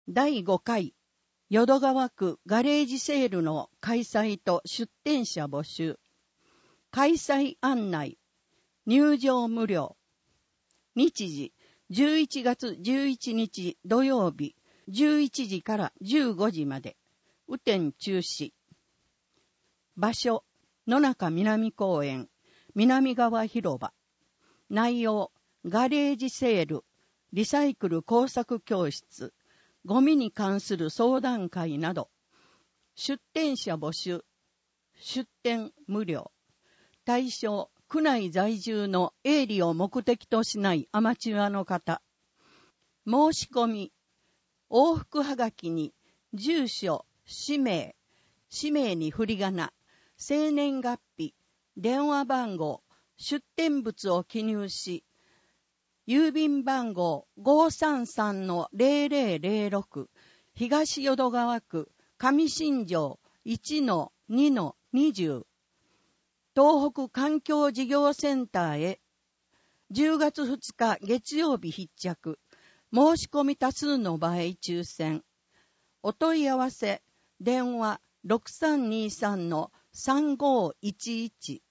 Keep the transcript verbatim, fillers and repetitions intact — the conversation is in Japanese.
だいごかい淀川区ガレージセールの開催と出店者募集。開催案内。入場無料。日時じゅういちがつじゅういちにち土曜日じゅういちじからじゅうごじまで。雨天中止。場所野中南公園南側広場。内容ガレージセールリサイクル工作教室ゴミに関する相談会など。出店者募集。出店無料。対象区内在住の営利を目的としないアマチュアの方。申し込み往復はがきに住所氏名氏名に振り仮名生年月日電話番号出店物を記入し郵便番号 ごーさんさんのゼロゼロゼロろく 東淀川区上新庄 いちのにのにじゅう 東北環境事業センターへじゅうがつふつか月曜日必着申し込み多数の場合抽選お問い合わせ電話ろくさんにさんのさんごーいちいち